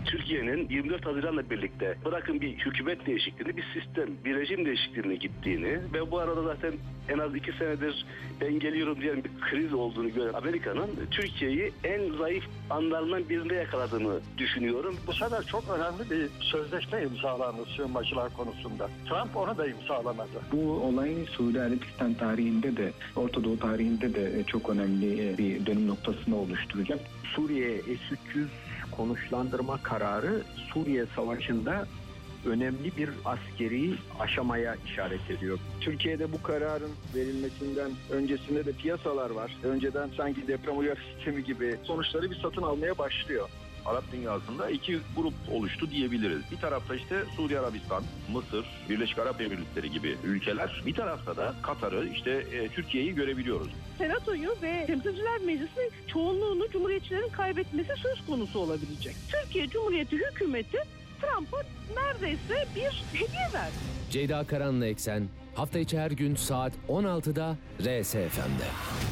Türkiye'nin 24 Haziran'la birlikte bırakın bir hükümet değişikliğini, bir sistem, bir rejim değişikliğine gittiğini ve bu arada zaten en az 2 senedir ben geliyorum diyen bir kriz olduğunu gören Amerika'nın Türkiye'yi en zayıf anlarından birinde yakaladığını düşünüyorum. Bu sefer çok önemli bir sözleşme imzalandı sığınmacılar konusunda. Trump onu da imzalamadı. Bu olay Suudi Arabistan tarihinde de, Orta Doğu tarihinde de çok önemli bir dönüm noktasını oluşturacak. Suriye S-300 konuşlandırma kararı Suriye Savaşı'nda önemli bir askeri aşamaya işaret ediyor. Türkiye'de bu kararın verilmesinden öncesinde de piyasalar var. Önceden sanki deprem uyarı sistemi gibi sonuçları bir satın almaya başlıyor. Arap dünyasında iki grup oluştu diyebiliriz. Bir tarafta işte Suudi Arabistan, Mısır, Birleşik Arap Emirlikleri gibi ülkeler. Bir tarafta da Katar'ı, işte Türkiye'yi görebiliyoruz. Senatoyu ve Temsilciler Meclisi çoğunluğunu Cumhuriyetçilerin kaybetmesi söz konusu olabilecek. Türkiye Cumhuriyeti hükümeti Trump'a neredeyse bir hediye verdi. Ceyda Karan'la Eksen hafta içi her gün saat 16'da RSFM'de.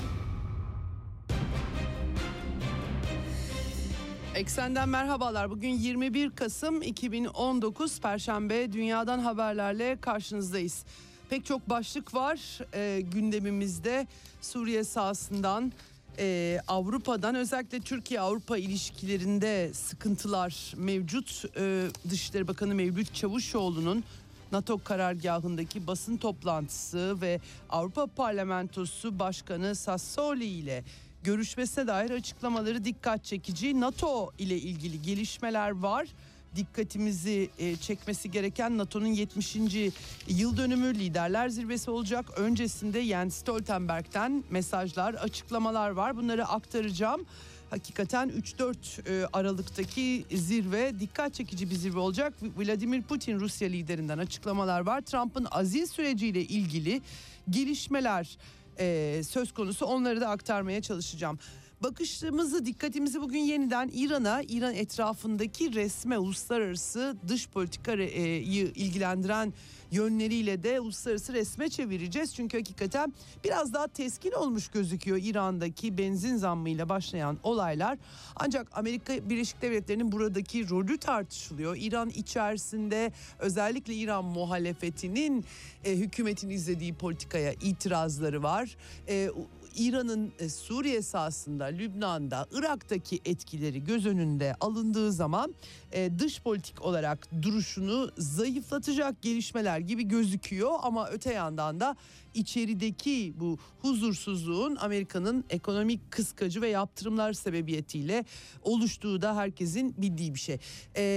Eksen'den merhabalar. Bugün 21 Kasım 2019 Perşembe, dünyadan haberlerle karşınızdayız. Pek çok başlık var gündemimizde. Suriye sahasından, Avrupa'dan, özellikle Türkiye-Avrupa ilişkilerinde sıkıntılar mevcut. Dışişleri Bakanı Mevlüt Çavuşoğlu'nun NATO karargahındaki basın toplantısı ve Avrupa Parlamentosu Başkanı Sassoli ile görüşmesine dair açıklamaları dikkat çekici. NATO ile ilgili gelişmeler var. Dikkatimizi çekmesi gereken NATO'nun 70. yıl dönümü liderler zirvesi olacak. Öncesinde Jens Stoltenberg'ten mesajlar, açıklamalar var. Bunları aktaracağım. Hakikaten 3-4 Aralık'taki zirve dikkat çekici bir zirve olacak. Vladimir Putin Rusya liderinden açıklamalar var. Trump'ın azil süreciyle ilgili gelişmeler söz konusu, onları da aktarmaya çalışacağım. Bakışımızı, dikkatimizi bugün yeniden İran etrafındaki resme, uluslararası dış politikayı ilgilendiren yönleriyle de uluslararası resme çevireceğiz. Çünkü hakikaten biraz daha teskin olmuş gözüküyor İran'daki benzin zammıyla başlayan olaylar. Ancak Amerika Birleşik Devletleri'nin buradaki rolü tartışılıyor. İran içerisinde özellikle İran muhalefetinin hükümetin izlediği politikaya itirazları var. İran'ın Suriye sahasında, Lübnan'da, Irak'taki etkileri göz önünde alındığı zaman dış politik olarak duruşunu zayıflatacak gelişmeler gibi gözüküyor. Ama öte yandan da içerideki bu huzursuzluğun Amerika'nın ekonomik kıskacı ve yaptırımlar sebebiyetiyle oluştuğu da herkesin bildiği bir şey.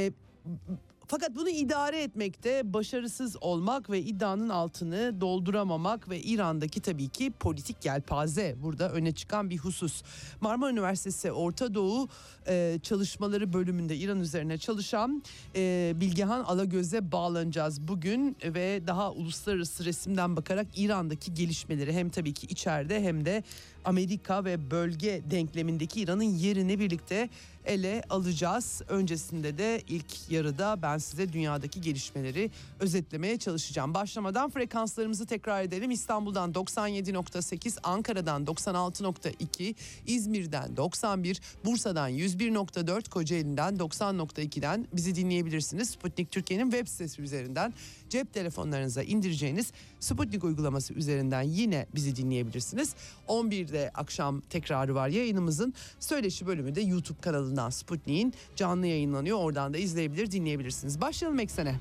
Fakat bunu idare etmekte başarısız olmak ve iddianın altını dolduramamak ve İran'daki tabii ki politik yelpaze burada öne çıkan bir husus. Marmara Üniversitesi Orta Doğu Çalışmaları bölümünde İran üzerine çalışan Bilgehan Alagöz'e bağlanacağız bugün ve daha uluslararası resimden bakarak İran'daki gelişmeleri hem tabii ki içeride hem de Amerika ve bölge denklemindeki İran'ın yerini birlikte ele alacağız. Öncesinde de ilk yarıda ben size dünyadaki gelişmeleri özetlemeye çalışacağım. Başlamadan frekanslarımızı tekrar edelim. İstanbul'dan 97.8, Ankara'dan 96.2, İzmir'den 91, Bursa'dan 101.4, Kocaeli'nden 90.2'den bizi dinleyebilirsiniz. Sputnik Türkiye'nin web sitesi üzerinden cep telefonlarınıza indireceğiniz Sputnik uygulaması üzerinden yine bizi dinleyebilirsiniz. 11'de akşam tekrarı var yayınımızın. Söyleşi bölümü de YouTube kanalından Sputnik'in canlı yayınlanıyor. Oradan da izleyebilir, dinleyebilirsiniz. Başlayalım Eksen'e.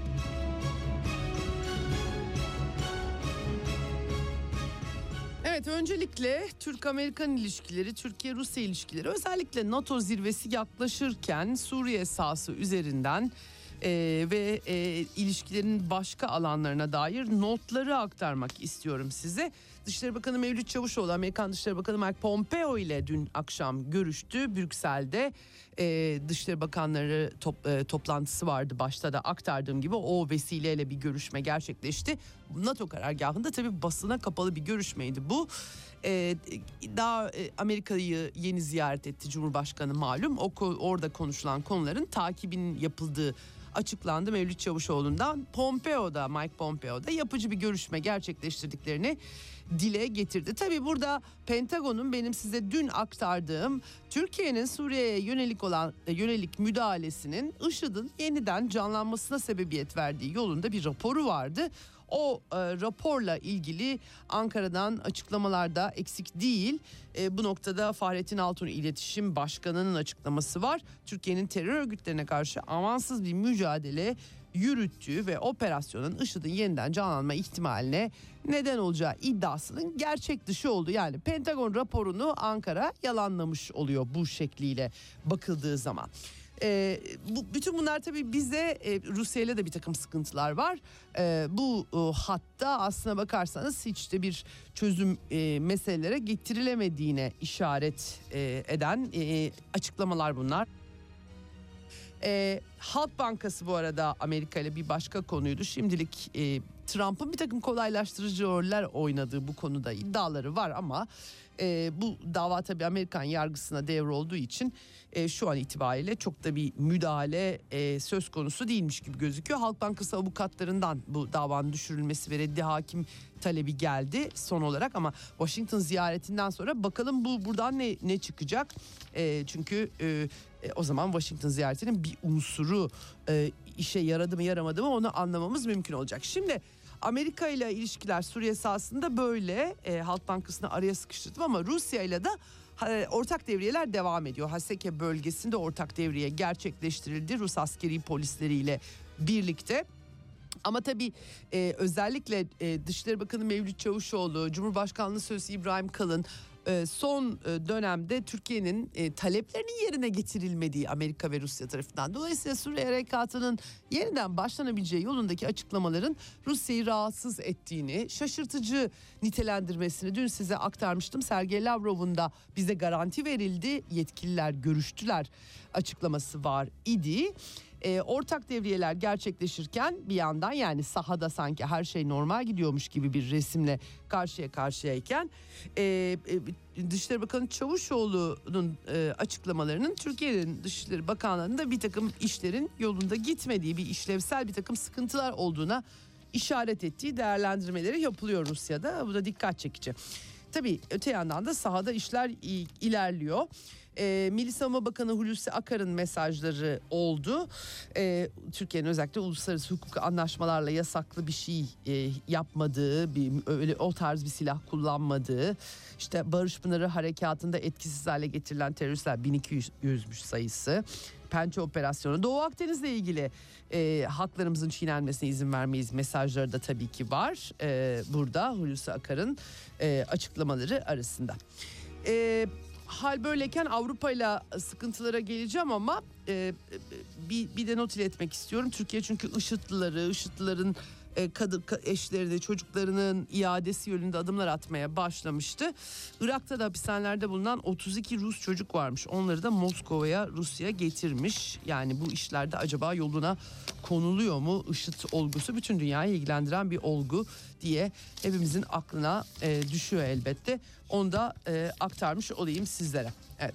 Evet, öncelikle Türk-Amerikan ilişkileri, Türkiye-Rusya ilişkileri, özellikle NATO zirvesi yaklaşırken Suriye sahası üzerinden ve ilişkilerin başka alanlarına dair notları aktarmak istiyorum size. Dışişleri Bakanı Mevlüt Çavuşoğlu, Amerikan Dışişleri Bakanı Mike Pompeo ile dün akşam görüştü. Brüksel'de Dışişleri Bakanları toplantısı vardı, başta da aktardığım gibi o vesileyle bir görüşme gerçekleşti. NATO karargahında tabii basına kapalı bir görüşmeydi bu. Daha Amerika'yı yeni ziyaret etti Cumhurbaşkanı malum. Orada konuşulan konuların takibinin yapıldığı açıklandı Mevlüt Çavuşoğlu'ndan. Mike Pompeo'da yapıcı bir görüşme gerçekleştirdiklerini dile getirdi. Tabii burada Pentagon'un benim size dün aktardığım Türkiye'nin Suriye'ye yönelik müdahalesinin IŞİD'in yeniden canlanmasına sebebiyet verdiği yolunda bir raporu vardı. O raporla ilgili Ankara'dan açıklamalarda eksik değil. Bu noktada Fahrettin Altun İletişim Başkanı'nın açıklaması var. Türkiye'nin terör örgütlerine karşı amansız bir mücadele yürüttüğü ve operasyonun IŞİD'in yeniden canlanma ihtimaline neden olacağı iddiasının gerçek dışı oldu. Yani Pentagon raporunu Ankara yalanlamış oluyor bu şekliyle bakıldığı zaman. Bütün bunlar tabii bize Rusya ile de bir takım sıkıntılar var. Bu hatta aslına bakarsanız hiç de bir çözüm meselelere getirilemediğine işaret eden açıklamalar bunlar. Halk Bankası bu arada Amerika ile bir başka konuydu. Şimdilik Trump'ın bir takım kolaylaştırıcı roller oynadığı bu konuda iddiaları var ama bu dava tabii Amerikan yargısına devrolduğu için şu an itibariyle çok da bir müdahale söz konusu değilmiş gibi gözüküyor. Halk Bankası avukatlarından bu davanın düşürülmesi ve reddi hakim talebi geldi son olarak ama Washington ziyaretinden sonra bakalım buradan ne çıkacak? Çünkü o zaman Washington ziyaretinin bir unsuru işe yaradı mı yaramadı mı onu anlamamız mümkün olacak. Şimdi Amerika ile ilişkiler Suriye sahasında böyle Halk Bankası'nı araya sıkıştırdım ama Rusya ile de ortak devriyeler devam ediyor. Haseke bölgesinde ortak devriye gerçekleştirildi Rus askeri polisleriyle birlikte. Ama tabii özellikle Dışişleri Bakanı Mevlüt Çavuşoğlu, Cumhurbaşkanlığı Sözcüsü İbrahim Kalın son dönemde Türkiye'nin taleplerinin yerine getirilmediği Amerika ve Rusya tarafından. Dolayısıyla Suriye Harekatı'nın yeniden başlanabileceği yolundaki açıklamaların Rusya'yı rahatsız ettiğini, şaşırtıcı nitelendirmesini dün size aktarmıştım. Sergey Lavrov'un da bize garanti verildi, yetkililer görüştüler açıklaması var idi. Ortak devriyeler gerçekleşirken bir yandan yani sahada sanki her şey normal gidiyormuş gibi bir resimle karşıya karşıyayken Dışişleri Bakanı Çavuşoğlu'nun açıklamalarının Türkiye'nin Dışişleri Bakanlığı'nda bir takım işlerin yolunda gitmediği, bir işlevsel bir takım sıkıntılar olduğuna işaret ettiği değerlendirmeleri yapılıyor Rusya'da. Bu da dikkat çekici. Tabii öte yandan da sahada işler ilerliyor. Milli Savunma Bakanı Hulusi Akar'ın mesajları oldu. Türkiye'nin özellikle uluslararası hukuk anlaşmalarla yasaklı bir şey yapmadığı, öyle o tarz bir silah kullanmadığı, işte Barış Pınarı Harekatı'nda etkisiz hale getirilen teröristler 1200'müş sayısı. Pençe operasyonu, Doğu Akdeniz'le ilgili haklarımızın çiğnenmesine izin vermeyiz mesajları da tabii ki var. Burada Hulusi Akar'ın açıklamaları arasında. Hal böyleyken Avrupa ile sıkıntılara geleceğim ama bir de not iletmek istiyorum. Türkiye çünkü IŞİD'lilerin kadın eşlerini, çocuklarının iadesi yönünde adımlar atmaya başlamıştı. Irak'ta da hapishanelerde bulunan 32 Rus çocuk varmış. Onları da Moskova'ya Rusya getirmiş. Yani bu işlerde acaba yoluna konuluyor mu IŞİD olgusu? Bütün dünyayı ilgilendiren bir olgu diye hepimizin aklına düşüyor elbette. Onu da aktarmış olayım sizlere. Evet.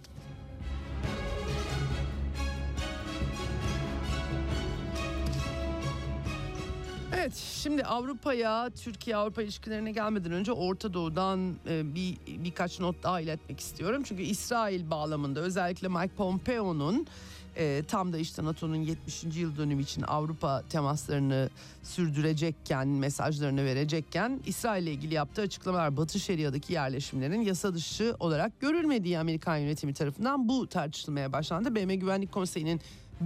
Evet, şimdi Türkiye-Avrupa ilişkilerine gelmeden önce Orta Doğu'dan birkaç not daha iletmek istiyorum. Çünkü İsrail bağlamında özellikle Mike Pompeo'nun tam da işte NATO'nun 70. yıl dönümü için Avrupa temaslarını sürdürecekken, mesajlarını verecekken İsrail ile ilgili yaptığı açıklamalar Batı Şeria'daki yerleşimlerin yasa dışı olarak görülmediği Amerikan yönetimi tarafından bu tartışılmaya başlandı. BM Güvenlik Konseyi'nin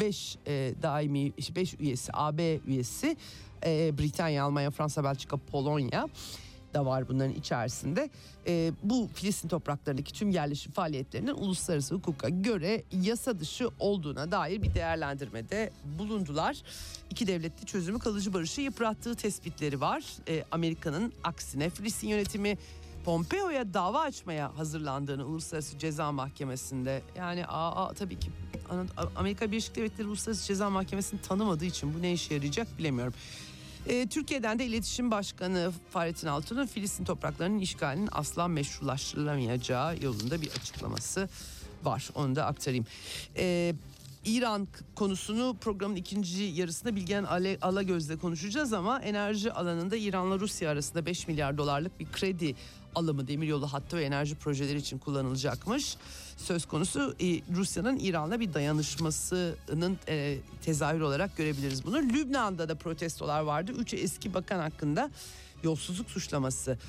5 üyesi, AB üyesi, Britanya, Almanya, Fransa, Belçika, Polonya da var bunların içerisinde. Bu Filistin topraklarındaki tüm yerleşim faaliyetlerinin uluslararası hukuka göre yasa dışı olduğuna dair bir değerlendirmede bulundular. İki devletli çözümü kalıcı barışı yıprattığı tespitleri var. Amerika'nın aksine Filistin yönetimi Pompeo'ya dava açmaya hazırlandığını Uluslararası Ceza Mahkemesi'nde, yani tabii ki Amerika Birleşik Devletleri Uluslararası Ceza Mahkemesi'ni tanımadığı için bu ne işe yarayacak bilemiyorum. Türkiye'den de İletişim Başkanı Fahrettin Altun'un Filistin topraklarının işgalinin asla meşrulaştırılamayacağı yolunda bir açıklaması var. Onu da aktarayım. İran konusunu programın ikinci yarısında Bilgehan Alagöz'le konuşacağız ama enerji alanında İran'la Rusya arasında 5 milyar dolarlık bir kredi alımı demiryolu hattı ve enerji projeleri için kullanılacakmış. Söz konusu Rusya'nın İran'la bir dayanışmasının tezahürü olarak görebiliriz bunu. Lübnan'da da protestolar vardı. 3 eski bakan hakkında yolsuzluk suçlaması.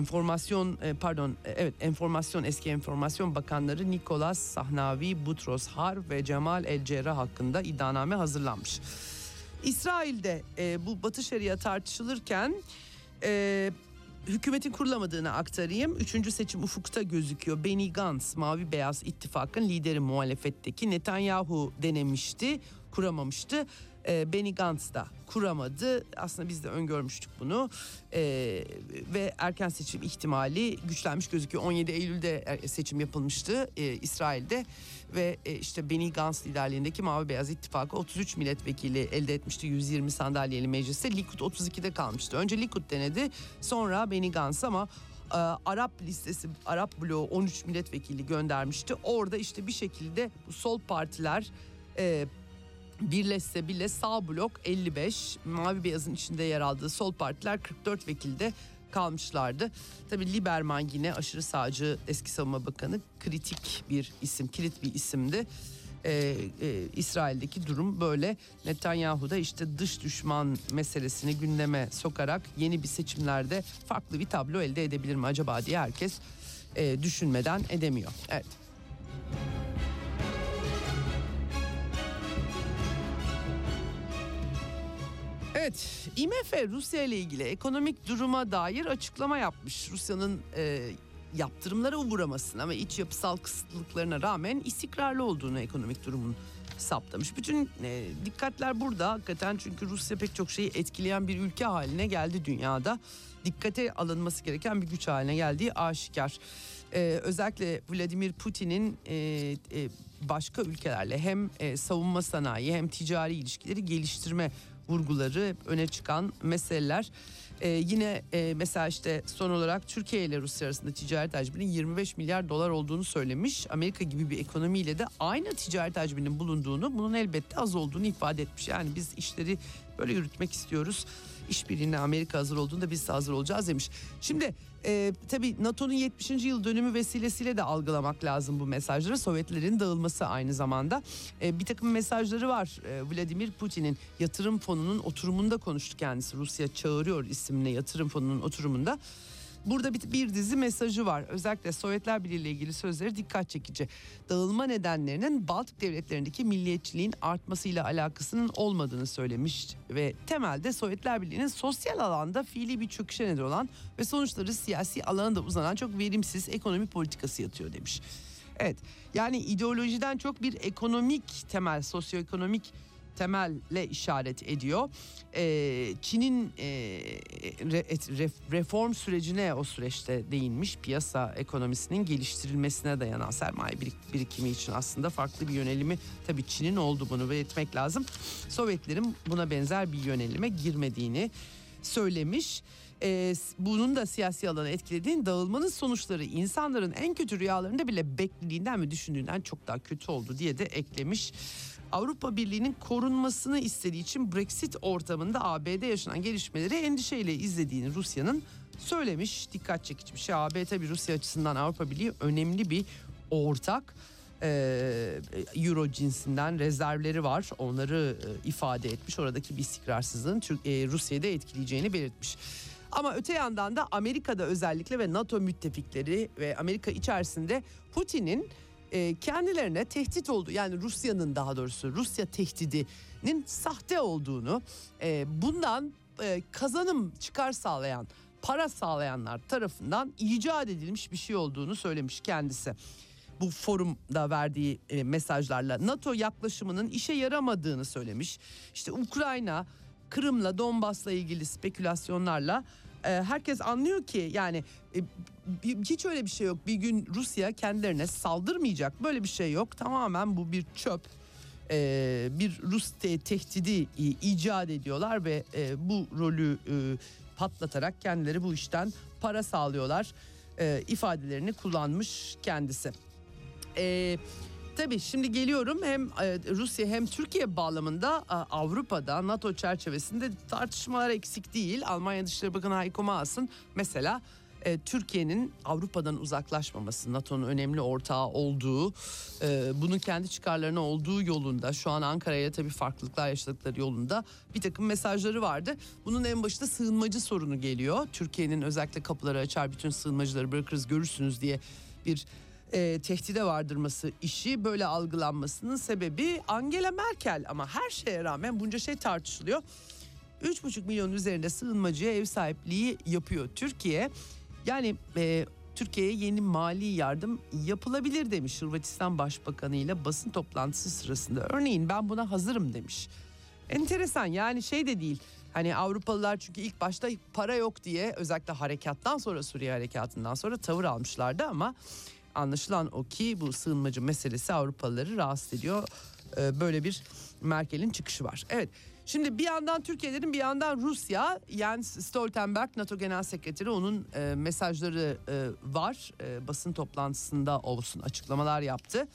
Eski enformasyon bakanları Nikolas Sahnavi, Butros Har ve Cemal El Cerrah hakkında iddianame hazırlanmış. İsrail'de bu Batı Şeria tartışılırken hükümetin kurulamadığını aktarayım. 3. seçim ufukta gözüküyor. Benny Gantz, Mavi Beyaz İttifak'ın lideri muhalefetteki. Netanyahu denemişti, kuramamıştı. Benny Gantz da kuramadı. Aslında biz de öngörmüştük bunu. Ve erken seçim ihtimali güçlenmiş gözüküyor. 17 Eylül'de seçim yapılmıştı İsrail'de. Ve işte Benny Gantz liderliğindeki Mavi Beyaz İttifakı 33 milletvekili elde etmişti. 120 sandalyeli mecliste. Likud 32'de kalmıştı. Önce Likud denedi. Sonra Benny Gantz ama Arap listesi, Arap bloğu 13 milletvekili göndermişti. Orada işte bir şekilde bu sol partiler birleşse bile sağ blok 55, Mavi Beyaz'ın içinde yer aldığı sol partiler 44 vekilde kalmışlardı. Tabii Lieberman yine aşırı sağcı eski savunma bakanı kritik bir isim, kilit bir isimdi. İsrail'deki durum böyle. Netanyahu da işte dış düşman meselesini gündeme sokarak yeni bir seçimlerde farklı bir tablo elde edebilir mi acaba diye herkes düşünmeden edemiyor. Evet. Evet, IMF Rusya ile ilgili ekonomik duruma dair açıklama yapmış. Rusya'nın yaptırımlara uğramasına ve iç yapısal kısıtlılıklarına rağmen istikrarlı olduğunu ekonomik durumun saptamış. Bütün dikkatler burada hakikaten, çünkü Rusya pek çok şeyi etkileyen bir ülke haline geldi dünyada. Dikkate alınması gereken bir güç haline geldiği aşikar. Özellikle Vladimir Putin'in başka ülkelerle hem savunma sanayi hem ticari ilişkileri geliştirme vurguları öne çıkan meseleler. Yine mesela işte son olarak Türkiye ile Rusya arasında ticaret hacminin 25 milyar dolar olduğunu söylemiş. Amerika gibi bir ekonomiyle de aynı ticaret hacminin bulunduğunu, bunun elbette az olduğunu ifade etmiş. Yani biz işleri böyle yürütmek istiyoruz. İşbirliğine Amerika hazır olduğunda biz de hazır olacağız demiş. Şimdi tabii NATO'nun 70. yıl dönümü vesilesiyle de algılamak lazım bu mesajları. Sovyetlerin dağılması aynı zamanda. Bir takım mesajları var. Vladimir Putin'in yatırım fonunun oturumunda konuştu kendisi. Rusya Çağırıyor isimli yatırım fonunun oturumunda. Burada bir dizi mesajı var. Özellikle Sovyetler Birliği ile ilgili sözleri dikkat çekici. Dağılma nedenlerinin Baltık devletlerindeki milliyetçiliğin artmasıyla alakasının olmadığını söylemiş ve temelde Sovyetler Birliği'nin sosyal alanda fiili bir çöküşe neden olan ve sonuçları siyasi alana da uzanan çok verimsiz ekonomi politikası yatıyor demiş. Evet, yani ideolojiden çok bir ekonomik temel, sosyoekonomik temelle işaret ediyor. Çin'in reform sürecine o süreçte değinmiş, piyasa ekonomisinin geliştirilmesine dayanan sermaye birikimi için aslında farklı bir yönelimi tabii Çin'in oldu, bunu belirtmek lazım. Sovyetlerin buna benzer bir yönelime girmediğini söylemiş. Bunun da siyasi alanı etkilediğin, dağılmanın sonuçları insanların en kötü rüyalarında bile beklediğinden ve düşündüğünden çok daha kötü oldu diye de eklemiş. Avrupa Birliği'nin korunmasını istediği için Brexit ortamında AB'de yaşanan gelişmeleri endişeyle izlediğini Rusya'nın söylemiş. Dikkat çekici bir şey. AB tabii Rusya açısından Avrupa Birliği önemli bir ortak. Euro cinsinden rezervleri var. Onları ifade etmiş. Oradaki bir istikrarsızlığın Rusya'yı da etkileyeceğini belirtmiş. Ama öte yandan da Amerika'da özellikle ve NATO müttefikleri ve Amerika içerisinde Putin'in kendilerine tehdit olduğu, yani Rusya'nın, daha doğrusu Rusya tehdidinin sahte olduğunu, bundan kazanım, çıkar sağlayan, para sağlayanlar tarafından icat edilmiş bir şey olduğunu söylemiş kendisi. Bu forumda verdiği mesajlarla NATO yaklaşımının işe yaramadığını söylemiş. İşte Ukrayna, Kırım'la, Donbas'la ilgili spekülasyonlarla herkes anlıyor ki yani hiç öyle bir şey yok. Bir gün Rusya kendilerine saldırmayacak, böyle bir şey yok. Tamamen bu bir çöp. Bir Rus tehdidi icat ediyorlar ve bu rolü patlatarak kendileri bu işten para sağlıyorlar ifadelerini kullanmış kendisi. Tabii şimdi geliyorum hem Rusya hem Türkiye bağlamında Avrupa'da NATO çerçevesinde tartışmalar eksik değil. Almanya Dışişleri Bakanı Heiko Maas'ın mesela Türkiye'nin Avrupa'dan uzaklaşmaması, NATO'nun önemli ortağı olduğu, bunun kendi çıkarlarına olduğu yolunda, şu an Ankara'ya tabii farklılıklar yaşadıkları yolunda bir takım mesajları vardı. Bunun en başında sığınmacı sorunu geliyor. Türkiye'nin özellikle kapıları açar, bütün sığınmacıları bırakırız görürsünüz diye bir tehdide vardırması işi, böyle algılanmasının sebebi Angela Merkel. Ama her şeye rağmen bunca şey tartışılıyor. 3,5 milyon üzerinde sığınmacıya ev sahipliği yapıyor Türkiye. Yani Türkiye'ye yeni mali yardım yapılabilir demiş Hırvatistan Başbakanı ile basın toplantısı sırasında. Örneğin ben buna hazırım demiş. Enteresan, yani şey de değil. Hani Avrupalılar çünkü ilk başta para yok diye özellikle harekattan sonra, Suriye harekatından sonra tavır almışlardı ama anlaşılan o ki bu sığınmacı meselesi Avrupalıları rahatsız ediyor. Böyle bir Merkel'in çıkışı var. Evet. Şimdi bir yandan Türkiye'lerin, bir yandan Rusya, Jens Stoltenberg NATO Genel Sekreteri, onun mesajları var. Basın toplantısında olsun açıklamalar yaptı.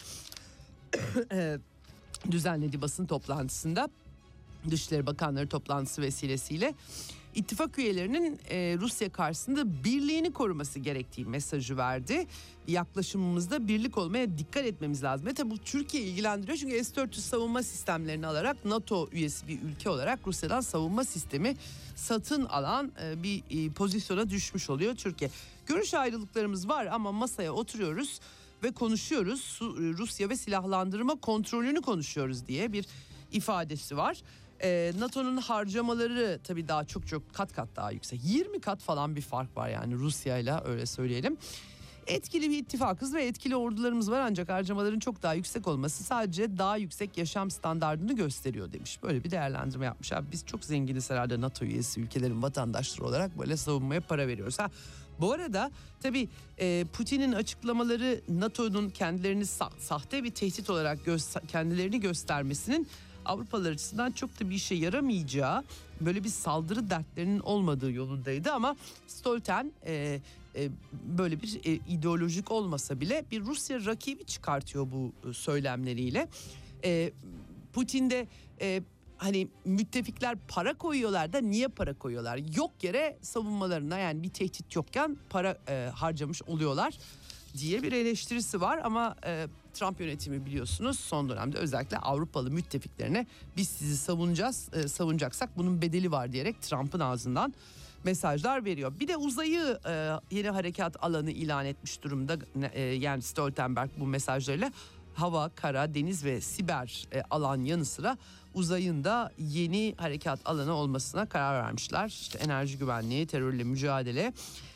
Düzenlediği basın toplantısında Dışişleri Bakanları toplantısı vesilesiyle ittifak üyelerinin Rusya karşısında birliğini koruması gerektiği mesajı verdi. Yaklaşımımızda birlik olmaya dikkat etmemiz lazım. Tabii bu Türkiye ilgilendiriyor çünkü S-400 savunma sistemlerini alarak NATO üyesi bir ülke olarak Rusya'dan savunma sistemi satın alan bir pozisyona düşmüş oluyor Türkiye. Görüş ayrılıklarımız var ama masaya oturuyoruz ve konuşuyoruz. Rusya ve silahlandırma kontrolünü konuşuyoruz diye bir ifadesi var. NATO'nun harcamaları tabii daha çok kat daha yüksek. 20 kat falan bir fark var yani Rusya'yla, öyle söyleyelim. Etkili bir ittifakız ve etkili ordularımız var ancak harcamaların çok daha yüksek olması sadece daha yüksek yaşam standardını gösteriyor demiş. Böyle bir değerlendirme yapmış. Abi biz çok zenginiz herhalde NATO üyesi ülkelerin vatandaşları olarak, böyle savunmaya para veriyoruz. Bu arada tabii Putin'in açıklamaları NATO'nun kendilerini sahte bir tehdit olarak kendilerini göstermesinin Avrupalılar açısından çok da bir işe yaramayacağı, böyle bir saldırı dertlerinin olmadığı yolundaydı ama Stolten böyle bir ideolojik olmasa bile bir Rusya rakibi çıkartıyor bu söylemleriyle. Putin de hani müttefikler para koyuyorlar da niye para koyuyorlar? Yok yere savunmalarına, yani bir tehdit yokken para harcamış oluyorlar diye bir eleştirisi var ama Trump yönetimi biliyorsunuz son dönemde özellikle Avrupalı müttefiklerine biz sizi savunacaksak bunun bedeli var diyerek Trump'ın ağzından mesajlar veriyor. Bir de uzayı yeni harekat alanı ilan etmiş durumda. Yani Stoltenberg bu mesajlarıyla hava, kara, deniz ve siber alan yanı sıra uzayın da yeni harekat alanı olmasına karar vermişler. İşte enerji güvenliği, terörle mücadele.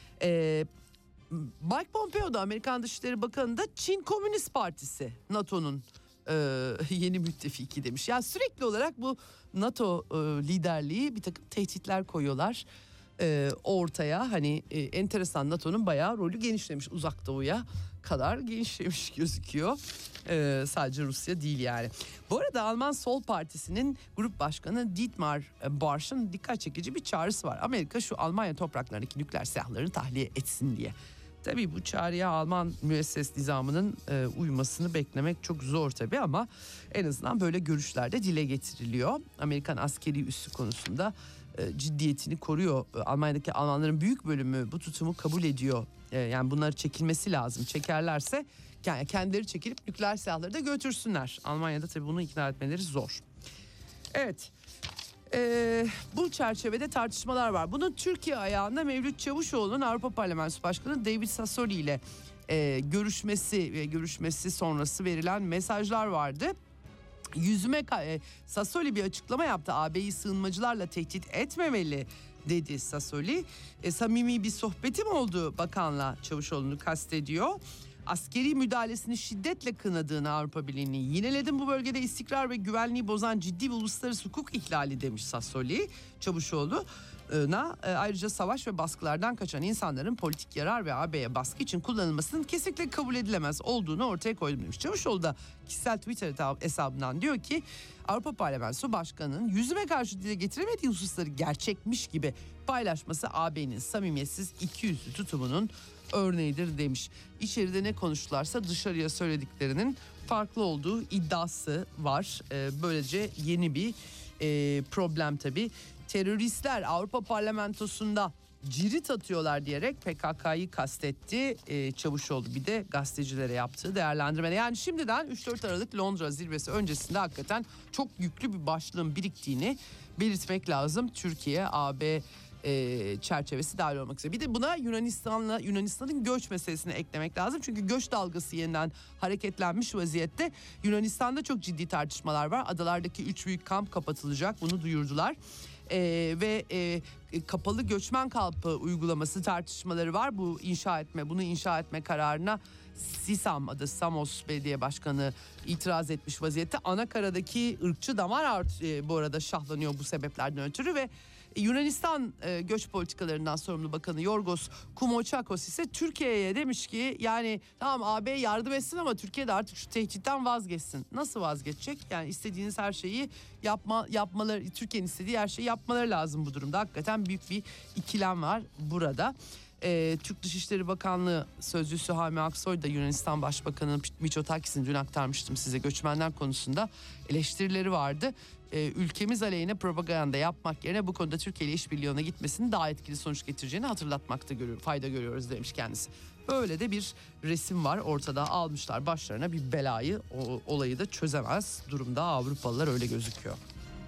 Mike Pompeo da, Amerikan Dışişleri Bakanı da, Çin Komünist Partisi NATO'nun yeni müttefiki demiş. Yani sürekli olarak bu NATO liderliği bir takım tehditler koyuyorlar ortaya. Hani enteresan, NATO'nun bayağı rolü genişlemiş, Uzak Doğu'ya kadar genişlemiş gözüküyor. Sadece Rusya değil yani. Bu arada Alman Sol Partisi'nin grup başkanı Dietmar Barsch'ın dikkat çekici bir çağrısı var. Amerika şu Almanya topraklarındaki nükleer silahlarını tahliye etsin diye. Tabii bu çağrıya Alman müesses nizamının uymasını beklemek çok zor tabii ama en azından böyle görüşler de dile getiriliyor. Amerikan askeri üssü konusunda ciddiyetini koruyor. Almanya'daki Almanların büyük bölümü bu tutumu kabul ediyor. Yani bunları çekilmesi lazım. Çekerlerse kendileri çekilip nükleer silahları da götürsünler. Almanya'da tabii bunu ikna etmeleri zor. Evet. Bu çerçevede tartışmalar var. Bunun Türkiye ayağında Mevlüt Çavuşoğlu'nun Avrupa Parlamentosu Başkanı David Sassoli ile görüşmesi sonrası verilen mesajlar vardı. Sassoli bir açıklama yaptı. AB'yi sığınmacılarla tehdit etmemeli dedi Sassoli. Samimi bir sohbetim oldu bakanla, Çavuşoğlu'nu kastediyor. Askeri müdahalesini şiddetle kınadığını Avrupa Birliği'nin yineledim. Bu bölgede istikrar ve güvenliği bozan ciddi bir uluslararası hukuk ihlali demiş Sassoli Çavuşoğlu'na. Ayrıca savaş ve baskılardan kaçan insanların politik yarar ve AB'ye baskı için kullanılmasının kesinlikle kabul edilemez olduğunu ortaya koydum demiş. Çavuşoğlu da kişisel Twitter hesabından diyor ki Avrupa Parlamentosu Başkanı'nın yüzüme karşı dile getiremediği hususları gerçekmiş gibi paylaşması AB'nin samimiyetsiz, ikiyüzlü tutumunun örneğidir demiş. İçeride ne konuştularsa dışarıya söylediklerinin farklı olduğu iddiası var. Böylece yeni bir problem tabii. Teröristler Avrupa Parlamentosu'nda cirit atıyorlar diyerek PKK'yı kastetti Çavuşoğlu, bir de gazetecilere yaptığı değerlendirmede. Yani şimdiden 3-4 Aralık Londra zirvesi öncesinde hakikaten çok yüklü bir başlığın biriktiğini belirtmek lazım. Türkiye, AB çerçevesi dahil olmak üzere. Bir de buna Yunanistan'ın göç meselesini eklemek lazım. Çünkü göç dalgası yeniden hareketlenmiş vaziyette. Yunanistan'da çok ciddi tartışmalar var. Adalardaki 3 büyük kamp kapatılacak, bunu duyurdular. Kapalı göçmen kampı uygulaması tartışmaları var. Bunu inşa etme kararına Sisam adı Samos Belediye Başkanı itiraz etmiş vaziyette. Anakaradaki ırkçı damar bu arada şahlanıyor bu sebeplerden ötürü ve Yunanistan göç politikalarından sorumlu bakanı Yorgos Kumoçakos ise Türkiye'ye demiş ki yani tamam AB yardım etsin ama Türkiye de artık şu tehditten vazgeçsin. Nasıl vazgeçecek? Yani istediğiniz her şeyi yapmaları, Türkiye'nin istediği her şeyi yapmaları lazım bu durumda. Hakikaten büyük bir ikilem var burada. Türk Dışişleri Bakanlığı Sözcüsü Hami Aksoy da Yunanistan Başbakanı Mitsotakis'in dün aktarmıştım size göçmenler konusunda eleştirileri vardı. Ülkemiz aleyhine propaganda yapmak yerine bu konuda Türkiye ile işbirliği yoluna gitmesinin daha etkili sonuç getireceğini hatırlatmakta fayda görüyoruz demiş kendisi. Böyle de bir resim var ortada, almışlar başlarına bir belayı, olayı da çözemez durumda Avrupalılar, öyle gözüküyor.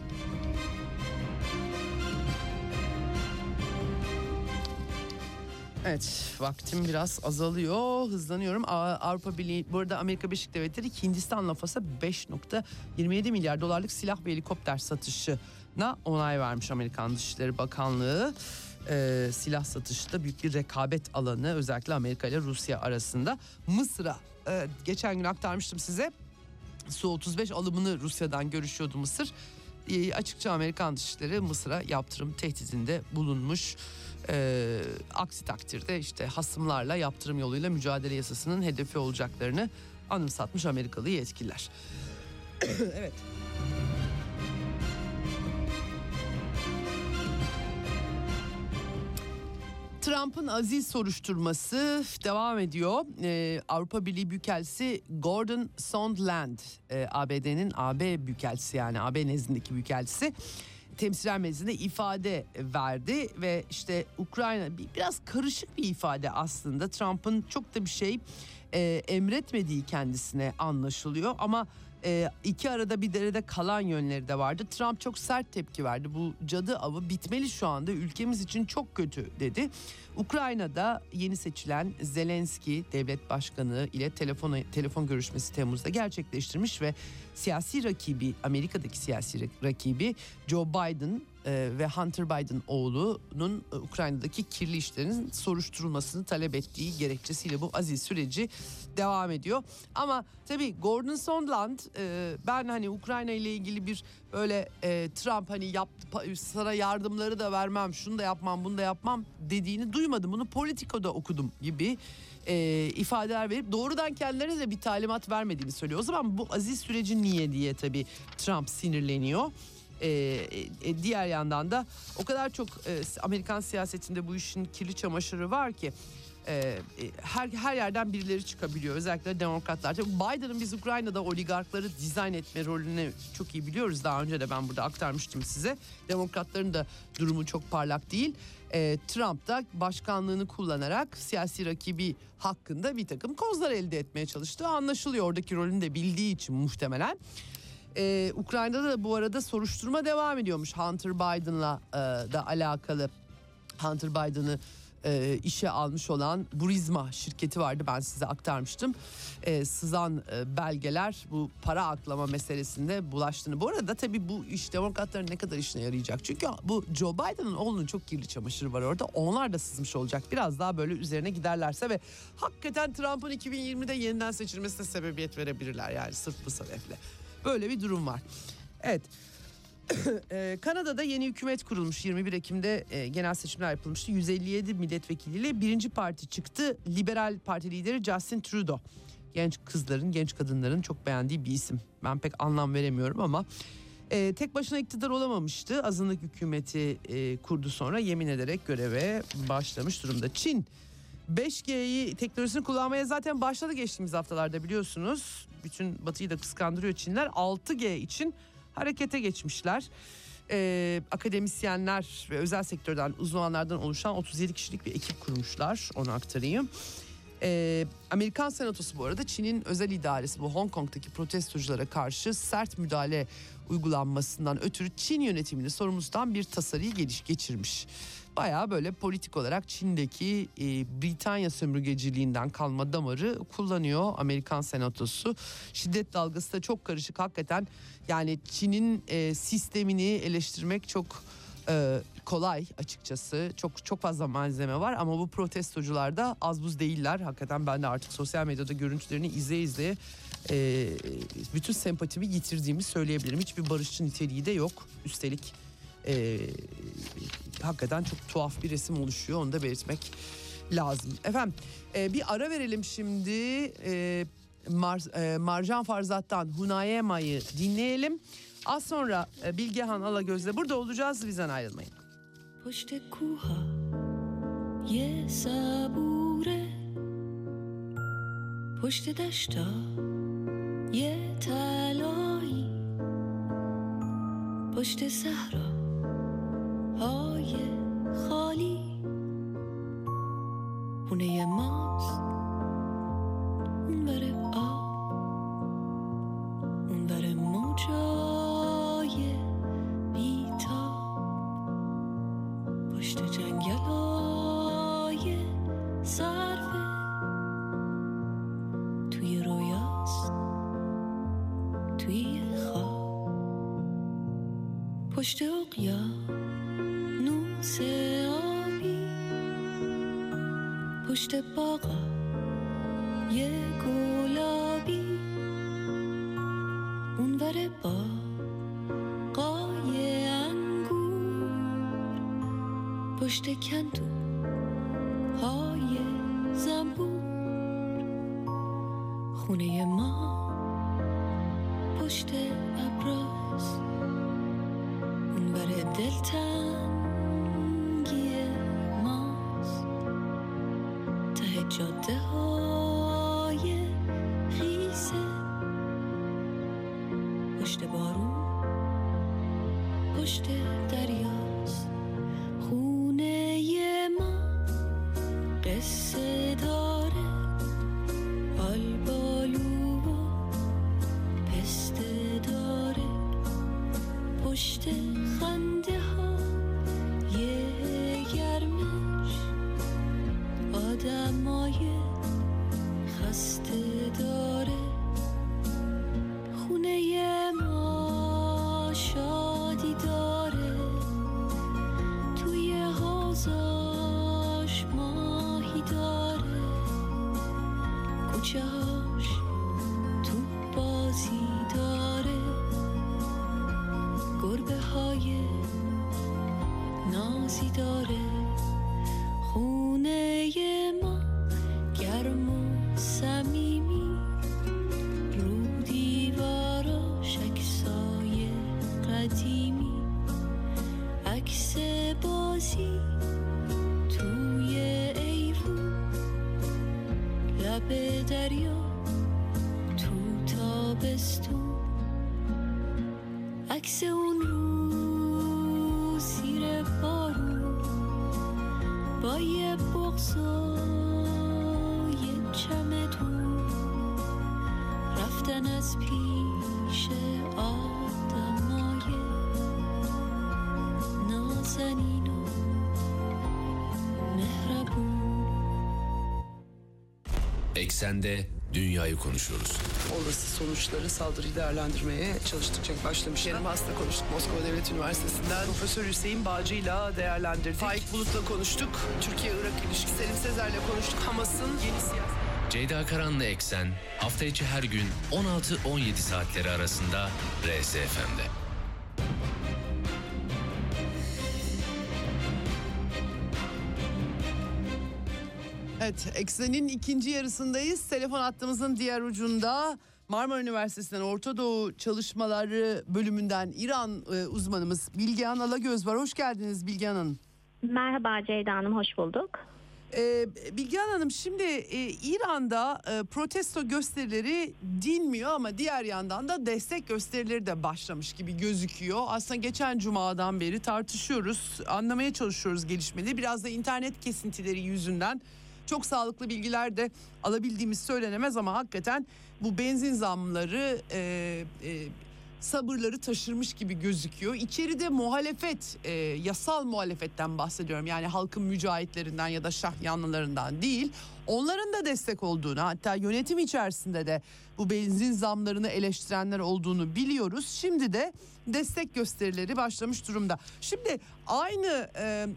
Evet, vaktim biraz azalıyor, hızlanıyorum. Avrupa Birliği, bu arada Amerika Birleşik Devletleri Hindistan'la Fas'a 5.27 milyar dolarlık silah ve helikopter satışına onay vermiş Amerikan Dışişleri Bakanlığı. Silah satışı da büyük bir rekabet alanı, özellikle Amerika ile Rusya arasında. Mısır'a geçen gün aktarmıştım size, Su-35 alımını Rusya'dan görüşüyordu Mısır. Açıkça Amerikan Dışişleri Mısır'a yaptırım tehdidinde bulunmuş. Aksi takdirde işte hasımlarla yaptırım yoluyla mücadele yasasının hedefi olacaklarını anımsatmış Amerikalı yetkililer. Evet. Trump'ın aziz soruşturması devam ediyor. Avrupa Birliği Büyükelçisi Gordon Sondland, ABD'nin AB Büyükelçisi, yani AB nezdindeki Büyükelçisi, Temsilciler Meclisi'nde ifade verdi ve işte Ukrayna biraz karışık bir ifade aslında. Trump'ın çok da bir şey emretmediği kendisine anlaşılıyor ama iki arada bir derede kalan yönleri de vardı. Trump çok sert tepki verdi. Bu cadı avı bitmeli şu anda, ülkemiz için çok kötü dedi. Ukrayna'da yeni seçilen Zelenski devlet başkanı ile telefon görüşmesi Temmuz'da gerçekleştirmiş ve siyasi rakibi, Amerika'daki siyasi rakibi Joe Biden ve Hunter Biden oğlunun Ukrayna'daki kirli işlerin soruşturulmasını talep ettiği gerekçesiyle bu aziz süreci devam ediyor. Ama tabii Gordon Sondland, ben hani Ukrayna ile ilgili bir böyle Trump hani sana yardımları da vermem, şunu da yapmam, bunu da yapmam dediğini duymadım. Bunu Politico'da okudum gibi ifadeler verip doğrudan kendilerine de bir talimat vermediğini söylüyor. O zaman bu aziz süreci niye diye tabii Trump sinirleniyor. Diğer yandan da o kadar çok Amerikan siyasetinde bu işin kirli çamaşırı var ki her yerden birileri çıkabiliyor. Özellikle demokratlar. Tabii Biden'ın biz Ukrayna'da oligarkları dizayn etme rolünü çok iyi biliyoruz. Daha önce de ben burada aktarmıştım size. Demokratların da durumu çok parlak değil. Trump da başkanlığını kullanarak siyasi rakibi hakkında bir takım kozlar elde etmeye çalıştığı anlaşılıyor. Oradaki rolünü de bildiği için muhtemelen. Ukrayna'da da bu arada soruşturma devam ediyormuş Hunter Biden'la da alakalı. Hunter Biden'ı işe almış olan Burisma şirketi vardı, ben size aktarmıştım. Sızan belgeler bu para aklama meselesinde bulaştığını. Bu arada tabii bu iş demokratların ne kadar işine yarayacak? Çünkü bu Joe Biden'ın oğlunun çok kirli çamaşırı var orada. Onlar da sızmış olacak. Biraz daha böyle üzerine giderlerse ve hakikaten Trump'ın 2020'de yeniden seçilmesine sebebiyet verebilirler. Yani sırf bu sebeple. Böyle bir durum var. Evet. Kanada'da yeni hükümet kurulmuş. 21 Ekim'de genel seçimler yapılmıştı. 157 milletvekiliyle birinci parti çıktı. Liberal Parti lideri Justin Trudeau. Genç kızların, genç kadınların çok beğendiği bir isim. Ben pek anlam veremiyorum ama tek başına iktidar olamamıştı. Azınlık hükümeti kurdu, sonra yemin ederek göreve başlamış durumda. Çin 5G'yi teknolojisini kullanmaya zaten başladı geçtiğimiz haftalarda biliyorsunuz. Bütün Batı'yı da kıskandırıyor Çinler. 6G için harekete geçmişler. Akademisyenler ve özel sektörden uzmanlardan oluşan 37 kişilik bir ekip kurmuşlar. Onu aktarayım. Amerikan Senatosu bu arada Çin'in özel idaresi bu Hong Kong'daki protestoculara karşı sert müdahale uygulanmasından ötürü Çin yönetimini sorumlusundan bir tasarıyı geçirmiş. Bayağı böyle politik olarak Çin'deki Britanya sömürgeciliğinden kalma damarı kullanıyor Amerikan Senatosu. Şiddet dalgası da çok karışık hakikaten. Yani Çin'in sistemini eleştirmek çok kolay açıkçası. Çok fazla malzeme var ama bu protestocular da az buz değiller. Hakikaten ben de artık sosyal medyada görüntülerini izleye bütün sempatimi yitirdiğimi söyleyebilirim. Hiçbir barışçı niteliği de yok. Üstelik hakikaten çok tuhaf bir resim oluşuyor. Onu da belirtmek lazım. Efendim bir ara verelim şimdi. Marjan Farzat'tan Hunayema'yı dinleyelim. Az sonra Bilgehan Alagöz'le burada olacağız. Bizden ayrılmayın. پشت کوها یه صبوره پشت دشتا یه طلایی پشت صحرا های خالی خونه ماست اون بره آب اون بره موجای بیتاب پشت جنگلای سرفه توی رویاست توی خواب پشت اقیانوس آبی پشت باغا یه گلابی اون ور باغای انگور پشت کندو های زنبور خونه ما پشت ابراز اون ور دلتنگی ماست ته جاده های خیسه پشت بارون پشت دریاست خونه ما قصه داره آلبالو و پسته داره پشت خنده ها یه گرمش آدمای خسته داره خونه ما شادی داره توی حوضاش ماهی داره کوچه هاش تو بازی داره گربه های نازی داره خونه ما گرم و صمیمی رو دیواراش عکسای قدیمی عکس بازی توی ایوون لب دریا تو تابستون عکس اون رو زیر بارون با یه بغض و یه چمدون رفتن از پیش آدمای نازنین و مهربون. Eksende dünyayı konuşuyoruz. Olası sonuçları saldırıyı değerlendirmeye çalıştıkça başlamış. Yarım hasta konuştuk Moskova Devlet Üniversitesi'nden. Profesör Hüseyin Bağcı'yla değerlendirdik. Faik Bulut'la konuştuk. Türkiye-Irak ilişkisi. Selim Sezer'le konuştuk. Hamas'ın yeni siyaset. Ceyda Karan'la Eksen hafta içi her gün 16-17 saatleri arasında RSFM'de. Evet, Eksen'in ikinci yarısındayız. Telefon hattımızın diğer ucunda Marmara Üniversitesi'nden Orta Doğu Çalışmaları bölümünden İran uzmanımız Bilgehan Alagöz var. Hoş geldiniz Bilgehan Hanım. Merhaba Ceyda Hanım, hoş bulduk. Bilgehan Hanım, şimdi İran'da protesto gösterileri dinmiyor ama diğer yandan da destek gösterileri de başlamış gibi gözüküyor. Aslında geçen cumadan beri tartışıyoruz, anlamaya çalışıyoruz gelişmeleri. Biraz da internet kesintileri yüzünden çok sağlıklı bilgiler de alabildiğimiz söylenemez ama hakikaten bu benzin zamları sabırları taşırmış gibi gözüküyor. İçeride muhalefet, yasal muhalefetten bahsediyorum. Yani halkın mücahitlerinden ya da şahyanlılarından değil. Onların da destek olduğunu, hatta yönetim içerisinde de bu benzin zamlarını eleştirenler olduğunu biliyoruz. Şimdi de destek gösterileri başlamış durumda. Şimdi aynı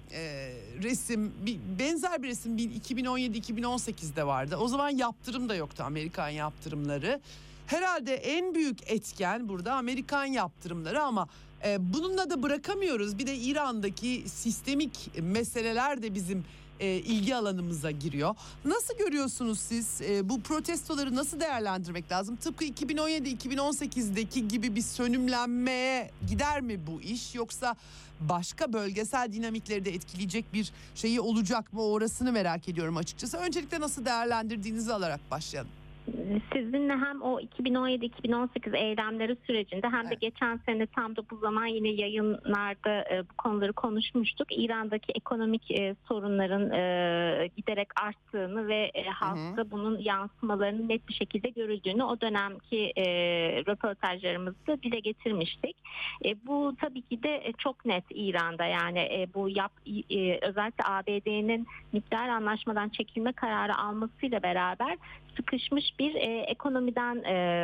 resim, benzer bir resim 2017-2018'de vardı. O zaman yaptırım da yoktu, Amerikan yaptırımları. Herhalde en büyük etken burada Amerikan yaptırımları ama bununla da bırakamıyoruz. Bir de İran'daki sistemik meseleler de bizim ilgi alanımıza giriyor. Nasıl görüyorsunuz siz? Bu protestoları nasıl değerlendirmek lazım? Tıpkı 2017-2018'deki gibi bir sönümlenmeye gider mi bu iş? Yoksa başka bölgesel dinamikleri de etkileyecek bir şeyi olacak mı? Orasını merak ediyorum açıkçası. Öncelikle nasıl değerlendirdiğinizi alarak başlayalım. Sizinle hem o 2017-2018 eylemleri sürecinde hem de geçen sene tam da bu zaman yine yayınlarda bu konuları konuşmuştuk. İran'daki ekonomik sorunların giderek arttığını ve halkta bunun yansımalarının net bir şekilde görüldüğünü o dönemki röportajlarımızda dile getirmiştik. Bu tabii ki de çok net İran'da, yani bu özellikle ABD'nin nükleer anlaşmadan çekilme kararı almasıyla beraber sıkışmış bir ekonomiden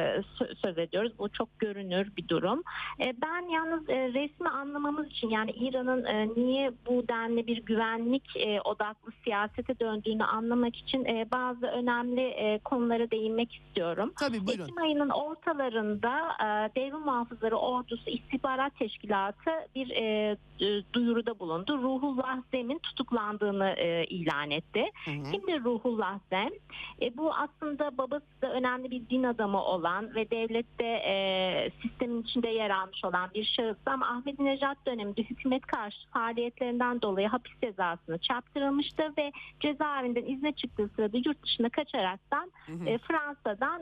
söz ediyoruz. Bu çok görünür bir durum. Ben yalnız resmi anlamamız için, yani İran'ın niye bu denli bir güvenlik odaklı siyasete döndüğünü anlamak için bazı önemli konulara değinmek istiyorum. Tabii, buyurun. Ekim ayının ortalarında Devrim Muhafızları Ordusu İstihbarat Teşkilatı bir duyuruda bulundu. Ruhullah Zem'in tutuklandığını ilan etti. Kimdir Ruhullah Zem? Bu aslında babası da önemli bir din adamı olan ve devlette sistemin içinde yer almış olan bir şahıs ama Ahmadinejad döneminde hükümet karşı faaliyetlerinden dolayı hapis cezasını çarptırılmıştı ve cezaevinden izne çıktığı sırada yurt dışına kaçaraktan Fransa'dan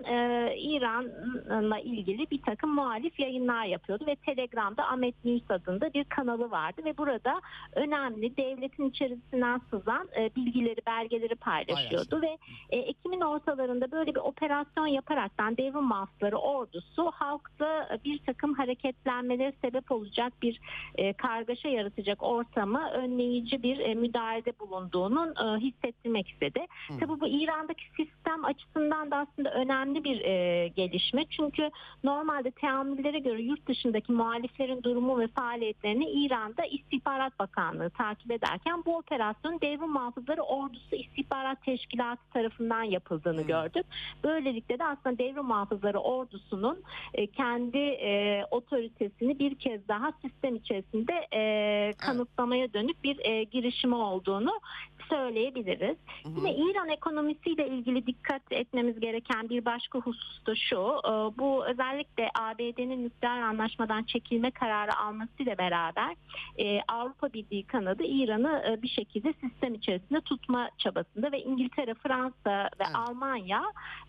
İran'la ilgili bir takım muhalif yayınlar yapıyordu ve Telegram'da Ahmet News adında bir kanalı vardı ve burada önemli devletin içerisinden sızan bilgileri, belgeleri paylaşıyordu ve Ekim'in ortalarında böyle bir operasyon yaparaktan Devrim Muhafızları Ordusu halkta bir takım hareketlenmelere sebep olacak bir kargaşa yaratacak ortamı önleyici bir müdahalede bulunduğunun hissettirmek istedi. Tabii bu İran'daki sistem açısından da aslında önemli bir gelişme. Çünkü normalde teamüllere göre yurt dışındaki muhaliflerin durumu ve faaliyetlerini İran'da İstihbarat Bakanlığı takip ederken bu operasyon Devrim Muhafızları Ordusu İstihbarat Teşkilatı tarafından yapıldığını gördük. Böylelikle de aslında Devrim Muhafızları Ordusu'nun kendi otoritesini bir kez daha sistem içerisinde kanıtlamaya dönük bir girişimi olduğunu söyleyebiliriz. Yine İran ekonomisiyle ilgili dikkat etmemiz gereken bir başka husus da şu. Bu özellikle ABD'nin nükleer anlaşmadan çekilme kararı almasıyla beraber Avrupa Birliği kanadı İran'ı bir şekilde sistem içerisinde tutma çabasında ve İngiltere, Fransa ve Almanya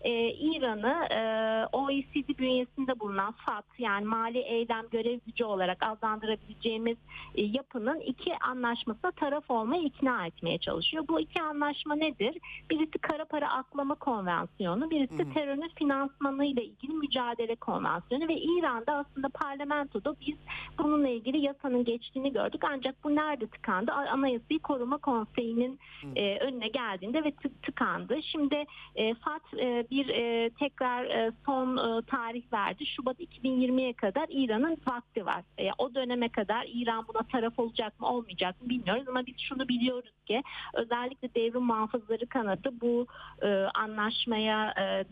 İran'ı OECD bünyesinde bulunan FAT, yani Mali Eylem Görev Gücü olarak adlandırabileceğimiz yapının iki anlaşmasına taraf olmayı ikna etmeye çalışıyor. Bu iki anlaşma nedir? Birisi kara para aklama konvansiyonu, birisi de terörün finansmanı ile ilgili mücadele konvansiyonu ve İran'da aslında parlamentoda biz bununla ilgili yasanın geçtiğini gördük. Ancak bu nerede tıkandı? Anayasayı Koruma Konseyi'nin önüne geldiğinde ve tıkandı. Şimdi FAT bir tekrar son tarih verdi. Şubat 2020'ye kadar İran'ın vakti var. O döneme kadar İran buna taraf olacak mı olmayacak mı bilmiyoruz ama biz şunu biliyoruz ki özellikle Devrim Muhafızları kanadı bu anlaşmaya,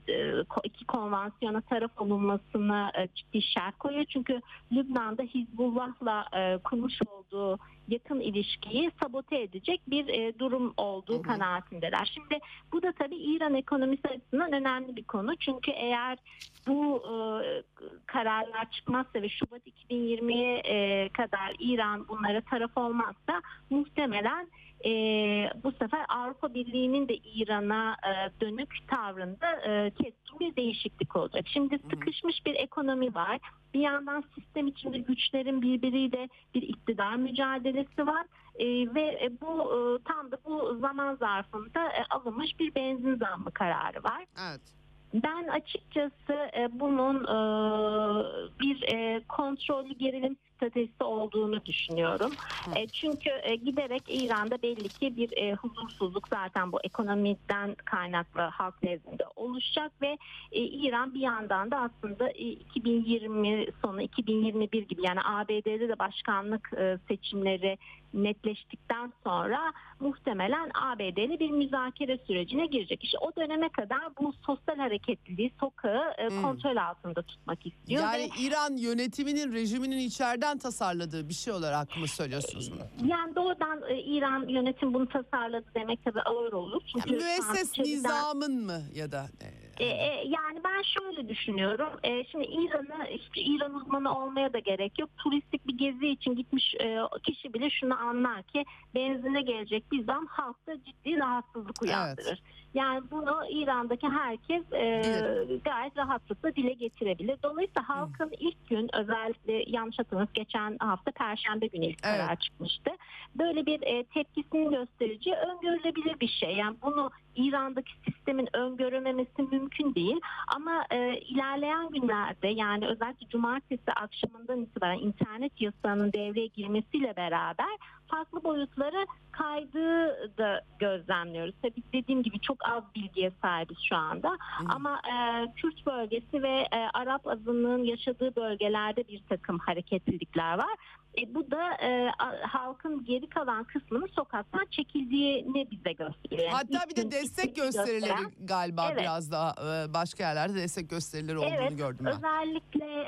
iki konvansiyona taraf olunmasına ciddi şart koyuyor. Çünkü Lübnan'da Hizbullah'la kurmuş olduğu yakın ilişkiyi sabote edecek bir durum olduğu kanaatindeler. Şimdi bu da tabii İran ekonomisi Uluslararası açısından önemli bir konu. Çünkü eğer bu kararlar çıkmazsa ve Şubat 2020'ye kadar İran bunlara taraf olmazsa muhtemelen bu sefer Avrupa Birliği'nin de İran'a dönük tavrında keskin bir değişiklik olacak. Şimdi sıkışmış bir ekonomi var. Bir yandan sistem içinde güçlerin birbiriyle bir iktidar mücadelesi var. Ve bu tam da bu zaman zarfında alınmış bir benzin zammı kararı var. Evet. Ben açıkçası bunun bir kontrollü gerilim stratejisi olduğunu düşünüyorum. Çünkü giderek İran'da belli ki bir huzursuzluk zaten bu ekonomiden kaynaklı halk nezdinde oluşacak ve İran bir yandan da aslında 2020 sonu 2021 gibi yani ABD'de de başkanlık seçimleri netleştikten sonra muhtemelen ABD'li bir müzakere sürecine girecek. İşte o döneme kadar bu sosyal hareketliliği, sokağı kontrol altında tutmak istiyor. Yani İran yönetiminin, rejiminin içeriden tasarladığı bir şey olarak mı söylüyorsunuz bunu? Yani doğrudan İran yönetim bunu tasarladı demek tabii ağır olur. Çünkü yani müesses nizamın mı ya da... Yani ben şöyle düşünüyorum. Şimdi İran uzmanı olmaya da gerek yok. Turistik bir gezi için gitmiş kişi bile şunu anlar ki benzine gelecek bir zam halkta ciddi rahatsızlık uyandırır. Evet. Yani bunu İran'daki herkes gayet rahatlıkla dile getirebilir. Dolayısıyla halkın ilk gün özellikle yanlış hatırlamıyorsam geçen hafta Perşembe günü ilk karar çıkmıştı. Böyle bir tepkisini göstereceği öngörülebilir bir şey. Yani bunu İran'daki sistemin öngörememesi mümkün değil. Ama ilerleyen günlerde yani özellikle cumartesi akşamından itibaren internet yasağının devreye girmesiyle beraber farklı boyutlara kaydığı da gözlemliyoruz. Tabii dediğim gibi çok az bilgiye sahibiz şu anda. Ama Kürt bölgesi ve Arap azınlığın yaşadığı bölgelerde bir takım hareketlilikler var. Bu da halkın geri kalan kısmının sokaktan çekildiğini bize gösteriyor. Hatta bir de destek gösterileri galiba biraz daha başka yerlerde destek gösterileri olduğunu gördüm ben. Özellikle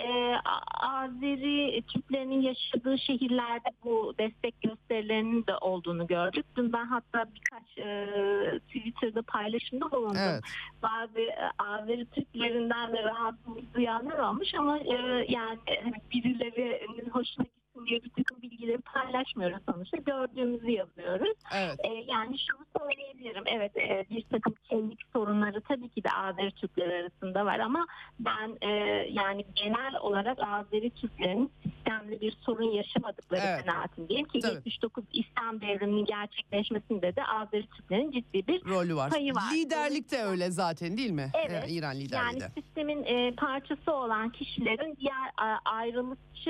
Azeri Türklerinin yaşadığı şehirlerde bu destek gösterilerinin de olduğunu gördük. Dün ben hatta birkaç Twitter'da paylaşımda bulundum. Evet. Bazı Azeri Türklerinden de rahatsızlık duyanlar olmuş ama yani birilerinin hoşuna diye bir takım bilgileri paylaşmıyoruz sonuçta. Gördüğümüzü yazıyoruz. Evet. Yani şunu söyleyebilirim. Evet bir takım kimlik sorunları tabii ki de Azeri Türkler arasında var ama ben yani genel olarak Azeri Türklerin sistemli bir sorun yaşamadıkları kanaatindeyim ki 79 İslam devriminin gerçekleşmesinde de Azeri Türklerin ciddi bir rolü var. Payı var. Liderlik de öyle zaten değil mi? Evet. İran liderliği de. Yani sistemin parçası olan kişilerin diğer ayrılıkçı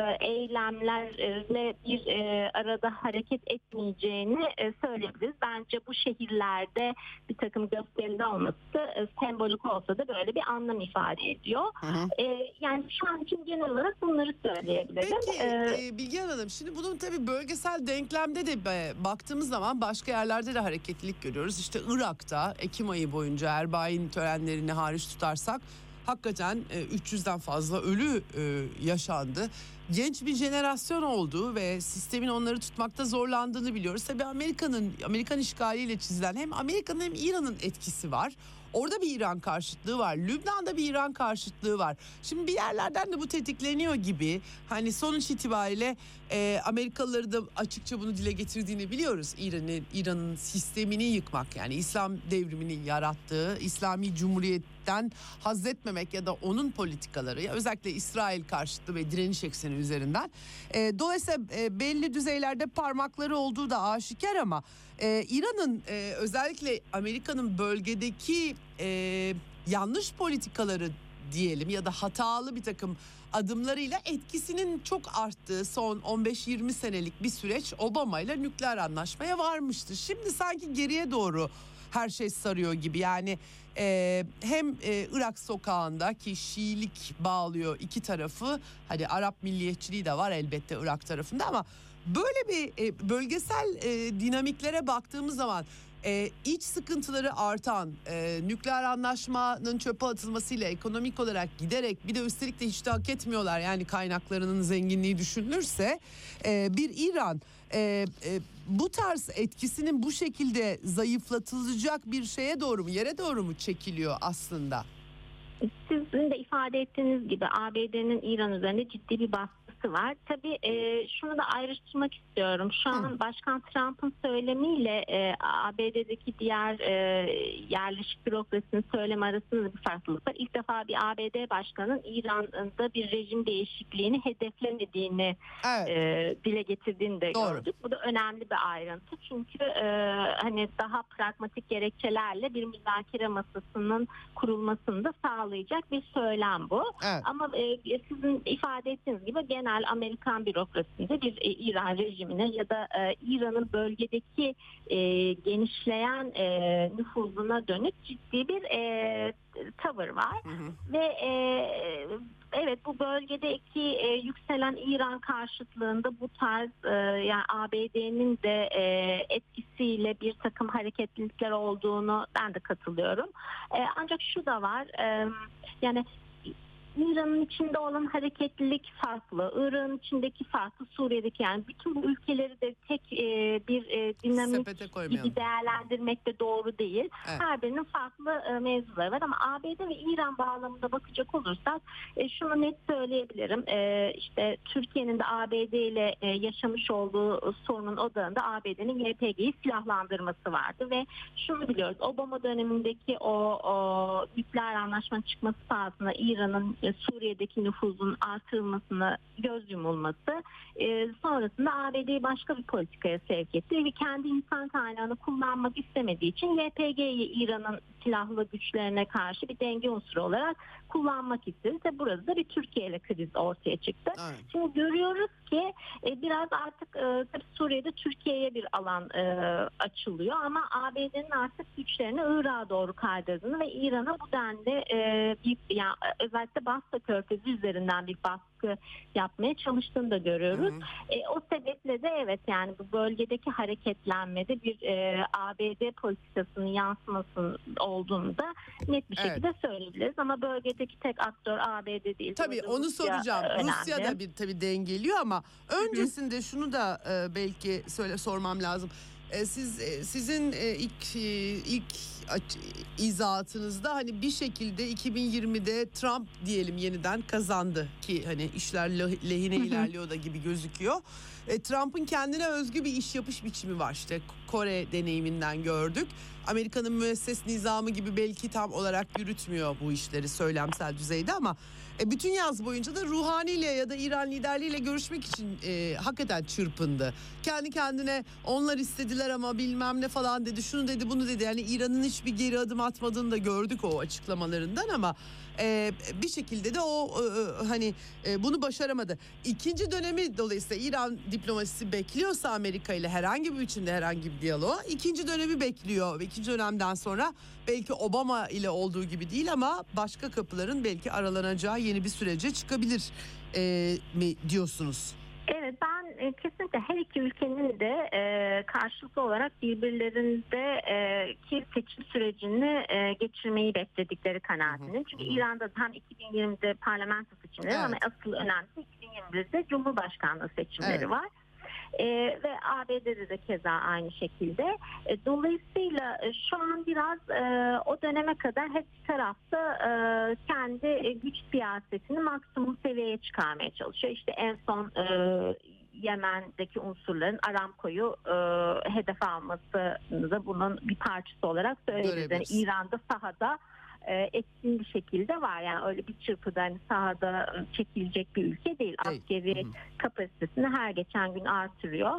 eylemlerle bir arada hareket etmeyeceğini söyleyebiliriz. Bence bu şehirlerde bir takım gösteriler olması sembolik olsa da böyle bir anlam ifade ediyor. Yani şu an için genel olarak bunları söyleyebilirim. Peki Bilgehan Hanım, şimdi bunun tabii bölgesel denklemde de baktığımız zaman başka yerlerde de hareketlilik görüyoruz. İşte Irak'ta Ekim ayı boyunca Erbain törenlerini hariç tutarsak hakikaten 300'den fazla ölü yaşandı. Genç bir jenerasyon oldu ve sistemin onları tutmakta zorlandığını biliyoruz. Tabii Amerikan işgaliyle çizilen hem Amerika'nın hem İran'ın etkisi var. Orada bir İran karşıtlığı var. Lübnan'da bir İran karşıtlığı var. Şimdi bir yerlerden de bu tetikleniyor gibi. Hani sonuç itibariyle Amerikalıları da açıkça bunu dile getirdiğini biliyoruz. İran'ın sistemini yıkmak, yani İslam devriminin yarattığı İslami Cumhuriyet'ten haz etmemek ya da onun politikaları, ya özellikle İsrail karşıtlığı ve direniş ekseni üzerinden. Dolayısıyla belli düzeylerde parmakları olduğu da aşikar ama İran'ın özellikle Amerika'nın bölgedeki yanlış politikaları diyelim ya da hatalı bir takım adımlarıyla etkisinin çok arttığı son 15-20 senelik bir süreç Obama ile nükleer anlaşmaya varmıştı. Şimdi sanki geriye doğru her şey sarıyor gibi. Yani hem Irak sokağında ki Şiilik bağlıyor iki tarafı, hani Arap milliyetçiliği de var elbette Irak tarafında ama böyle bir bölgesel dinamiklere baktığımız zaman iç sıkıntıları artan, nükleer anlaşmanın çöpe atılmasıyla ekonomik olarak giderek, bir de üstelik de hiç de hak etmiyorlar yani kaynaklarının zenginliği düşünülürse, bir İran bu tarz etkisinin bu şekilde zayıflatılacak bir şeye doğru mu, yere doğru mu çekiliyor aslında? Sizin de ifade ettiğiniz gibi ABD'nin İran üzerinde ciddi bir baskısı var. Tabii şunu da ayrıştırmak istiyorum. Şu an Başkan Trump'ın söylemiyle ABD'deki diğer yerleşik bürokrasinin söylemi arasında bir farklılık var. İlk defa bir ABD başkanının İran'da bir rejim değişikliğini hedeflemediğini dile getirdiğini de gördük. Bu da önemli bir ayrıntı. Çünkü hani daha pragmatik gerekçelerle bir müzakere masasının kurulmasını da sağlayacak bir söylem bu. Evet. Ama sizin ifade ettiğiniz gibi genel Amerikan bürokrasisinde bir İran rejimine ya da İran'ın bölgedeki genişleyen nüfuzuna dönük ciddi bir tavır var. Ve evet, bu bölgedeki yükselen İran karşıtlığında bu tarz yani ABD'nin de etkisiyle bir takım hareketlilikler olduğunu ben de katılıyorum. Ancak şu da var, yani İran'ın içinde olan hareketlilik farklı, Irak'ın içindeki farklı, Suriye'deki, yani bütün bu ülkeleri de tek bir dinamik gibi değerlendirmek de doğru değil. Evet. Her birinin farklı mevzuları var ama ABD ve İran bağlamında bakacak olursak şunu net söyleyebilirim. İşte Türkiye'nin de ABD ile yaşamış olduğu sorunun odağında ABD'nin YPG'yi silahlandırması vardı ve şunu biliyoruz, Obama dönemindeki o nükleer anlaşmanın çıkması pahasına İran'ın Suriye'deki nüfuzun artırılmasına göz yumulması sonrasında ABD'yi başka bir politikaya sevk etti ve kendi insan kaynağını kullanmak istemediği için YPG'yi İran'ın silahlı güçlerine karşı bir denge unsuru olarak kullanmak istedi. Tabi burada da bir Türkiye ile kriz ortaya çıktı. Evet. Şimdi görüyoruz ki biraz artık tabii Suriye'de Türkiye'ye bir alan açılıyor ama ABD'nin artık güçlerini Irak'a doğru kaydırdığını ve İran'a bu denli yani özellikle Basra Körfezi üzerinden bir baskı yapmaya çalıştığını da görüyoruz. O sebeple de evet, yani bu bölgedeki hareketlenmede bir ABD politikasının yansımasının olduğunu da net bir şekilde söyleyebiliriz ama bölgedeki tek aktör ABD değil. Tabii onu soracağım. Önemli. Rusya da bir tabii dengeliyor ama öncesinde şunu da belki sormam lazım. Sizin ilk izahatınızda hani bir şekilde 2020'de Trump diyelim yeniden kazandı ki hani işler lehine ilerliyor da gibi gözüküyor. Trump'ın kendine özgü bir iş yapış biçimi var, işte Kore deneyiminden gördük. Amerika'nın müesses nizamı gibi belki tam olarak yürütmüyor bu işleri söylemsel düzeyde ama bütün yaz boyunca da Ruhani ile ya da İran liderliğiyle görüşmek için hakikaten çırpındı. Kendi kendine onlar istediler ama bilmem ne falan dedi, şunu dedi, bunu dedi. Yani İran'ın hiçbir geri adım atmadığını da gördük o açıklamalarından ama bir şekilde de o hani bunu başaramadı. İkinci dönemi dolayısıyla İran diplomasisi bekliyorsa Amerika ile herhangi bir biçimde herhangi bir diyalog, ikinci dönemi bekliyor ve ikinci dönemden sonra belki Obama ile olduğu gibi değil ama başka kapıların belki aralanacağı yeni bir sürece çıkabilir mi diyorsunuz? Evet, ben kesinlikle her iki ülkenin de karşılıklı olarak birbirlerindeki seçim sürecini geçirmeyi bekledikleri kanaatindeyim. Çünkü İran'da hem 2020'de parlamento seçimleri ama asıl önemlisi 2021'de Cumhurbaşkanlığı seçimleri var. Ve ABD'de de keza aynı şekilde. Dolayısıyla şu an biraz o döneme kadar hep tarafta kendi güç siyasetini maksimum seviyeye çıkarmaya çalışıyor. İşte en son Yemen'deki unsurların Aramco'yu hedef alması da bunun bir parçası olarak söyleyebiliriz. Yani İran'da sahada etkin bir şekilde var. Yani öyle bir çırpıda hani sahada çekilecek bir ülke değil. Askeri kapasitesini her geçen gün artırıyor.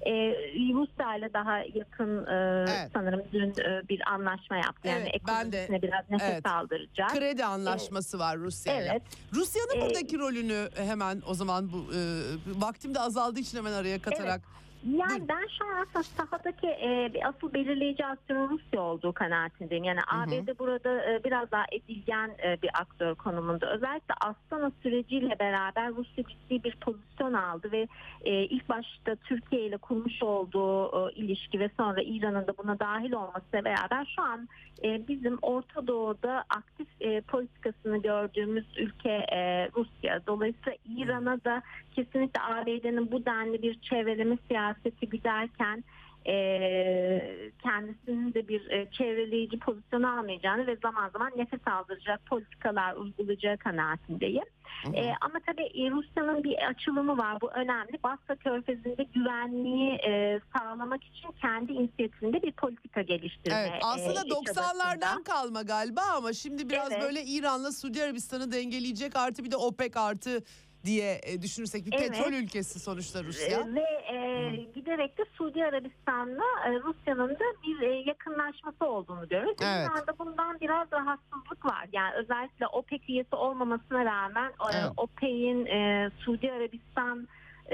Rusya ile daha yakın sanırım dün bir anlaşma yaptı. Yani ekonomisine biraz nefes aldıracak. Kredi anlaşması var Rusya ile. Rusya'nın buradaki rolünü hemen o zaman bu vaktim de azaldığı için hemen araya katarak Yani ben şu an aslında sahadaki asıl belirleyici aktörün Rusya olduğu kanaatindeyim. Yani ABD burada biraz daha edilgen bir aktör konumunda. Özellikle Astana süreciyle beraber Rusya ciddi bir pozisyon aldı ve ilk başta Türkiye ile kurmuş olduğu ilişki ve sonra İran'ın da buna dahil olmasıyla beraber şu an bizim Orta Doğu'da aktif politikasını gördüğümüz ülke Rusya. Dolayısıyla İran'a da kesinlikle ABD'nin bu denli bir çevreleme siyaseti güderken kendisinin de bir çevreleyici pozisyon almayacağını ve zaman zaman nefes aldıracak politikalar uygulayacağı kanaatindeyim. Ama tabii Rusya'nın bir açılımı var. Bu önemli. Basra Körfezi'nde güvenliği sağlamak için kendi inisiyatifinde bir politika geliştirme. Evet, aslında 90'lardan kalma galiba ama şimdi biraz böyle İran'la Suudi Arabistan'ı dengeleyecek, artı bir de OPEC artı diye düşünürsek bir petrol ülkesi sonuçta Rusya. Ve giderek de Suudi Arabistan'la Rusya'nın da bir yakınlaşması olduğunu görüyoruz. Evet. İran'da bundan biraz rahatsızlık var. Yani özellikle OPEC üyesi olmamasına rağmen OPEC'in Suudi Arabistan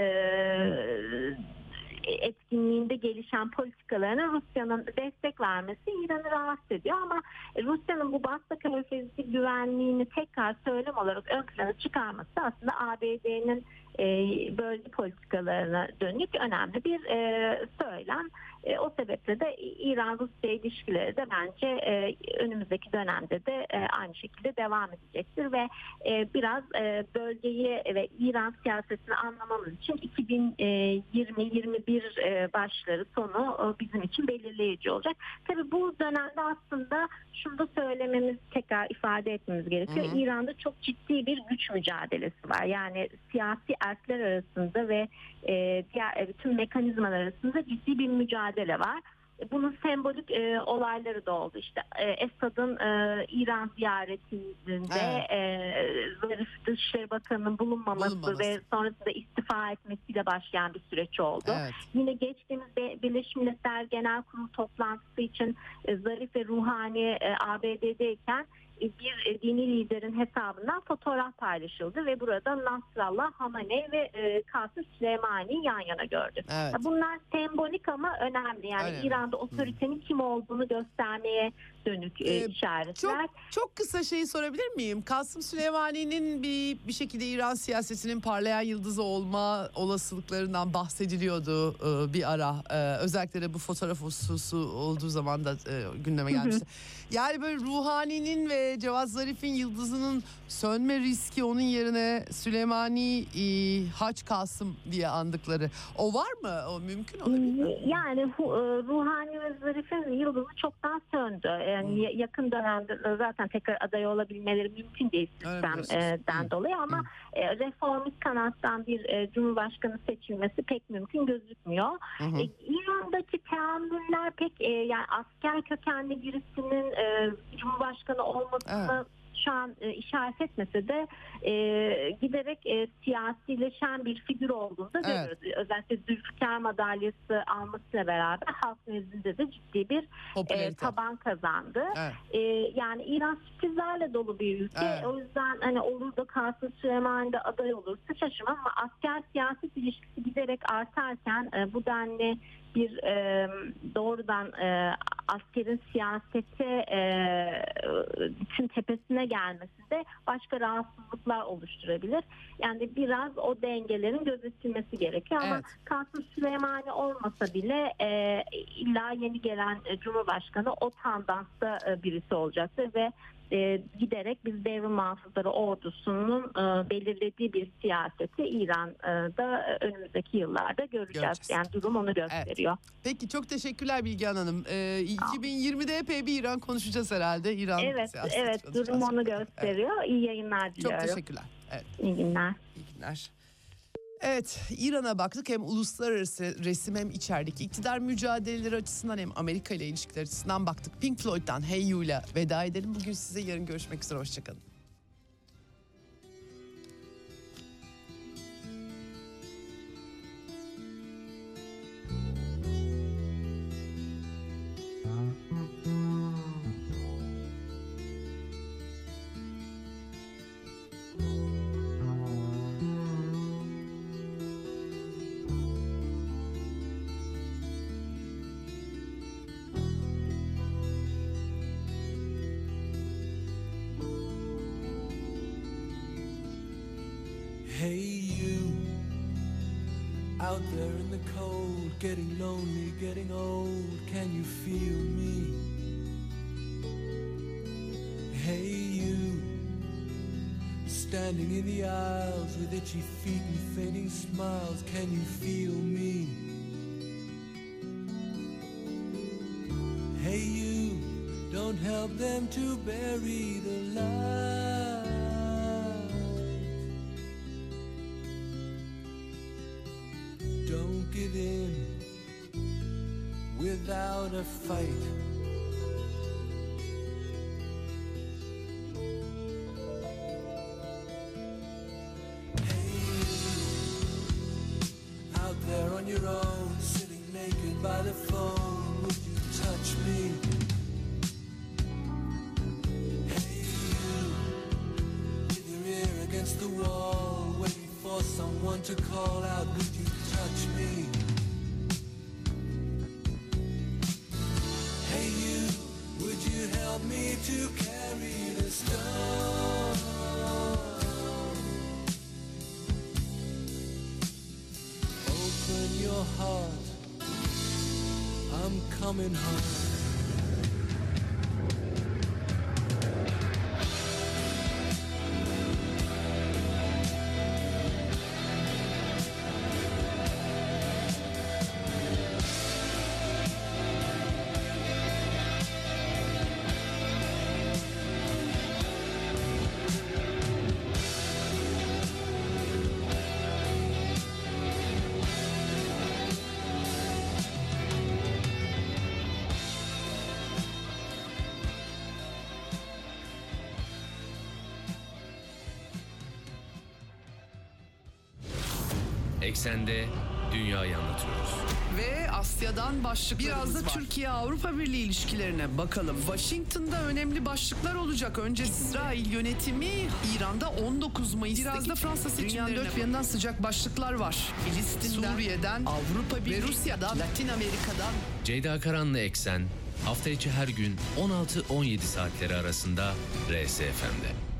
etkinliğinde gelişen politikalarına Rusya'nın destek vermesi İran'ı rahatsız ediyor ama Rusya'nın bu Basra Körfezi güvenliğini tekrar söylem olarak ön plana çıkarması aslında ABD'nin bölge politikalarına dönük önemli bir söylem. O sebeple de İran-Rusya ilişkileri de bence önümüzdeki dönemde de aynı şekilde devam edecektir ve biraz bölgeyi ve İran siyasetini anlamamız için 2020-21 başları sonu bizim için belirleyici olacak. Tabii bu dönemde aslında şunu da söylememiz, tekrar ifade etmemiz gerekiyor. İran'da çok ciddi bir güç mücadelesi var. Yani siyasi erkler arasında ve diğer bütün mekanizmalar arasında ciddi bir mücadele var. Bunun sembolik olayları da oldu. İşte Esad'ın İran ziyaretinde Zarif Dışişleri Bakanı'nın bulunmaması ve sonrasında istifa etmesiyle başlayan bir süreç oldu. Evet. Yine geçtiğimiz Birleşmiş Milletler Genel Kurulu toplantısı için Zarif ve Ruhani ABD'deyken bir dini liderin hesabından fotoğraf paylaşıldı ve burada Nasrallah, Hamaney ve Kasım Süleymani'yi yan yana gördük. Evet. Bunlar sembolik ama önemli. Yani İran'da otoritenin kim olduğunu göstermeye dönük işaretler. Çok kısa şeyi sorabilir miyim? Kasım Süleymani'nin bir şekilde İran siyasetinin parlayan yıldızı olma olasılıklarından bahsediliyordu bir ara. Özellikle de bu fotoğraf hususu olduğu zaman da gündeme gelmişti. Yani böyle Ruhani'nin ve Cevat Zarif'in yıldızının sönme riski, onun yerine Süleymani Haç Kasım diye andıkları. O var mı? O mümkün olabilir. Yani Ruhani ve Zarif'in yıldızı çoktan söndü. Yani yakın dönemde zaten tekrar aday olabilmeleri mümkün değil sistemden dolayı ama reformist kanattan bir cumhurbaşkanı seçilmesi pek mümkün gözükmüyor. İran'daki teamüller pek yani asker kökenli birisinin cumhurbaşkanı olmasını şu an işaret etmese de giderek siyasileşen bir figür olduğunu da görüyoruz. Özellikle Zülfikar madalyası almasıyla beraber halk nezdinde de ciddi bir taban kazandı. Yani İran sürprizlerle dolu bir ülke. O yüzden hani olur da Kasım Süleymani'de aday olursa şaşırmam ama asker siyaset ilişkisi giderek artarken bu denli bir doğrudan askerin siyasete bütün tepesine gelmesi de başka rahatsızlıklar oluşturabilir. Yani biraz o dengelerin gözetilmesi gerekiyor ama Kasım Süleymani olmasa bile illa yeni gelen Cumhurbaşkanı o tandansta birisi olacaktır ve giderek biz devrim muhafızları ordusunun belirlediği bir siyaseti İran'da önümüzdeki yıllarda göreceğiz. Yani durum onu gösteriyor. Evet. Peki çok teşekkürler Bilgehan Hanım. 2020'de epey bir İran konuşacağız herhalde. Evet durum onu gösteriyor. İyi yayınlar diliyorum. Çok teşekkürler. Evet. İyi günler. İyi günler. Evet, İran'a baktık, hem uluslararası resim hem içerideki iktidar mücadeleleri açısından hem Amerika ile ilişkiler açısından baktık. Pink Floyd'dan Hey You'la veda edelim. Bugün size, yarın görüşmek üzere, hoşçakalın. Out there in the cold, getting lonely, getting old, can you feel me? Hey you, standing in the aisles with itchy feet and fading smiles, can you feel me? Hey you, don't help them to bury the light. Don't give in without a fight. There on your own, sitting naked by the phone, would you touch me? Hey you, with your ear against the wall, waiting for someone to call out, would you touch me? Hey you, would you help me to carry the stone? Open your heart, I'm coming home. Eksende dünyayı anlatıyoruz. Ve Asya'dan başlıklarımız Biraz da var. Türkiye-Avrupa Birliği ilişkilerine bakalım. Washington'da önemli başlıklar olacak. Önce İsrail yönetimi, İran'da 19 Mayıs'taki biraz da Fransa seçimlerine. Dünyanın dört bir yanından sıcak başlıklar var. Filistin'den, Suriye'den, Avrupa Birliği ve Rusya'dan, Latin Amerika'dan. Ceyda Karan'la Eksen hafta içi her gün 16-17 saatleri arasında RSFM'de.